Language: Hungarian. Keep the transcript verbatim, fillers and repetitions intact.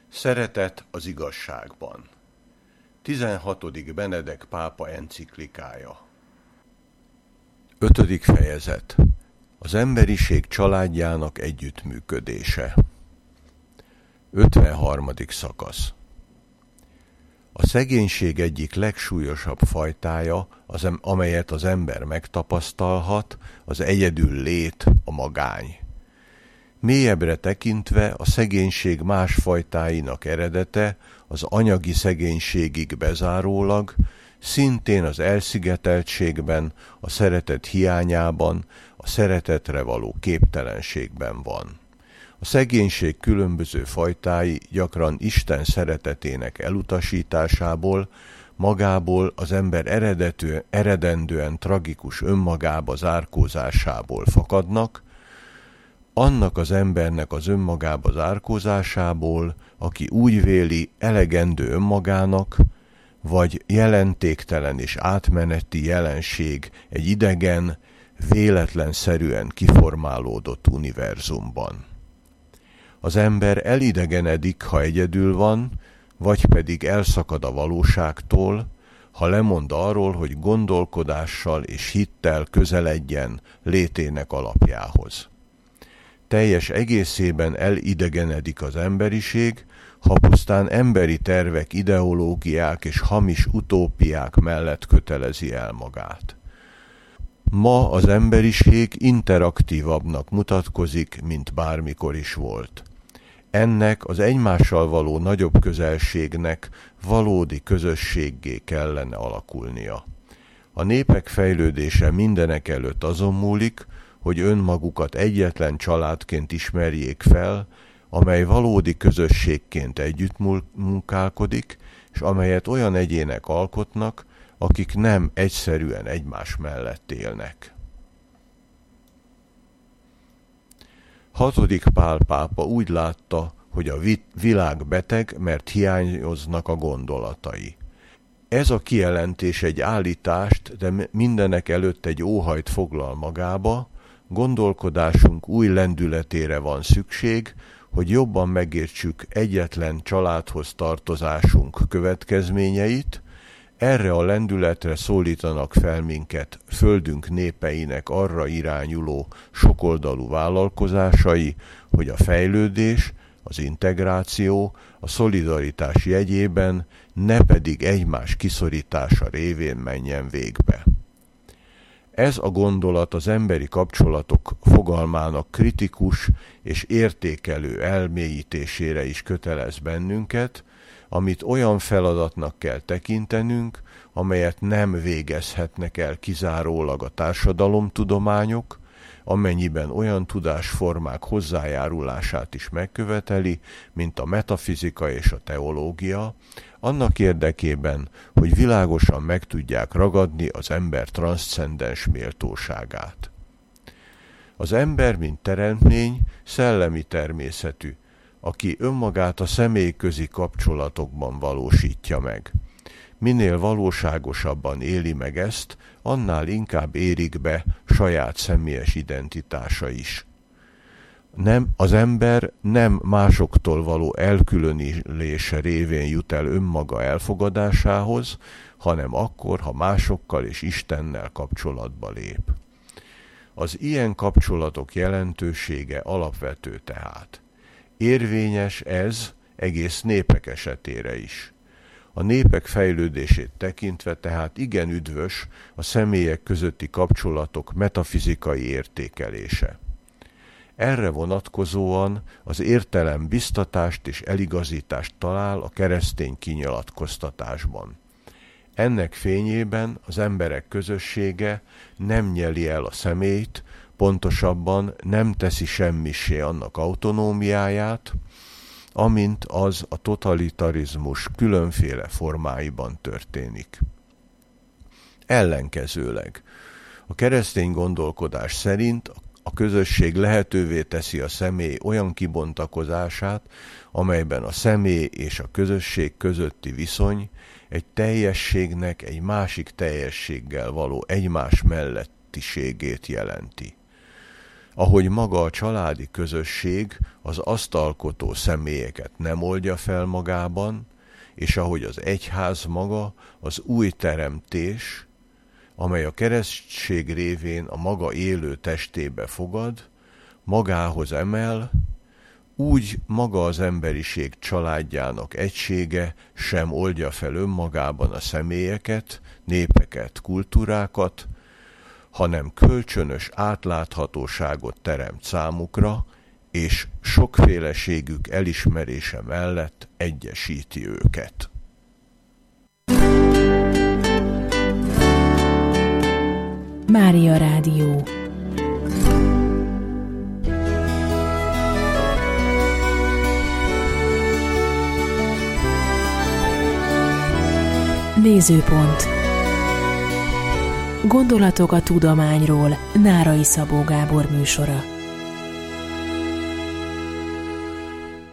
Szeretet az igazságban. tizenhatodik Benedek pápa enciklikája. Ötödik fejezet. Az emberiség családjának együttműködése. ötvenharmadik szakasz. A szegénység egyik legsúlyosabb fajtája, az, amelyet az ember megtapasztalhat, az egyedül lét, a magány. Mélyebbre tekintve a szegénység más fajtáinak eredete az anyagi szegénységig bezárólag, szintén az elszigeteltségben, a szeretet hiányában, a szeretetre való képtelenségben van. A szegénység különböző fajtái gyakran Isten szeretetének elutasításából, magából az ember eredető, eredendően tragikus önmagába zárkózásából fakadnak, annak az embernek az önmagába zárkózásából, aki úgy véli elegendő önmagának, vagy jelentéktelen és átmeneti jelenség egy idegen, véletlenszerűen kiformálódott univerzumban. Az ember elidegenedik, ha egyedül van, vagy pedig elszakad a valóságtól, ha lemond arról, hogy gondolkodással és hittel közeledjen létének alapjához. Teljes egészében elidegenedik az emberiség, ha pusztán emberi tervek, ideológiák és hamis utópiák mellett kötelezi el magát. Ma az emberiség interaktívabbnak mutatkozik, mint bármikor is volt. Ennek az egymással való nagyobb közelségnek valódi közösséggé kellene alakulnia. A népek fejlődése mindenekelőtt azon múlik, hogy önmagukat egyetlen családként ismerjék fel, amely valódi közösségként együtt munkálkodik, és amelyet olyan egyének alkotnak, akik nem egyszerűen egymás mellett élnek. Hatodik Pál pápa úgy látta, hogy a világ beteg, mert hiányoznak a gondolatai. Ez a kijelentés egy állítást, de mindenek előtt egy óhajt foglal magába, gondolkodásunk új lendületére van szükség, hogy jobban megértsük egyetlen családhoz tartozásunk következményeit. Erre a lendületre szólítanak fel minket földünk népeinek arra irányuló sokoldalú vállalkozásai, hogy a fejlődés, az integráció, a szolidaritás jegyében, ne pedig egymás kiszorítása révén menjen végbe. Ez a gondolat az emberi kapcsolatok fogalmának kritikus és értékelő elmélyítésére is kötelez bennünket, amit olyan feladatnak kell tekintenünk, amelyet nem végezhetnek el kizárólag a társadalomtudományok, amennyiben olyan tudásformák hozzájárulását is megköveteli, mint a metafizika és a teológia, annak érdekében, hogy világosan meg tudják ragadni az ember transzcendens méltóságát. Az ember, mint teremtmény, szellemi természetű, aki önmagát a személyközi kapcsolatokban valósítja meg. Minél valóságosabban éli meg ezt, annál inkább érik be saját személyes identitása is. Nem, az ember nem másoktól való elkülönítése révén jut el önmaga elfogadásához, hanem akkor, ha másokkal és Istennel kapcsolatba lép. Az ilyen kapcsolatok jelentősége alapvető tehát. Érvényes ez egész népek esetére is. A népek fejlődését tekintve tehát igen üdvös a személyek közötti kapcsolatok metafizikai értékelése. Erre vonatkozóan az értelem biztatást és eligazítást talál a keresztény kinyilatkoztatásban. Ennek fényében az emberek közössége nem nyeli el a személyt, pontosabban nem teszi semmissé annak autonómiáját, amint az a totalitarizmus különféle formáiban történik. Ellenkezőleg, a keresztény gondolkodás szerint a közösség lehetővé teszi a személy olyan kibontakozását, amelyben a személy és a közösség közötti viszony egy teljességnek egy másik teljességgel való egymás mellettiségét jelenti. ahogy maga a családi közösség az azt alkotó személyeket nem oldja fel magában, és ahogy az egyház maga az új teremtés, amely a keresztség révén a maga élő testébe fogad, magához emel, úgy maga az emberiség családjának egysége sem oldja fel önmagában a személyeket, népeket, kultúrákat, hanem kölcsönös átláthatóságot teremt számukra, és sokféleségük elismerése mellett egyesíti őket. Mária Rádió. Nézőpont. Gondolatok a tudományról. Nárai Szabó Gábor műsora.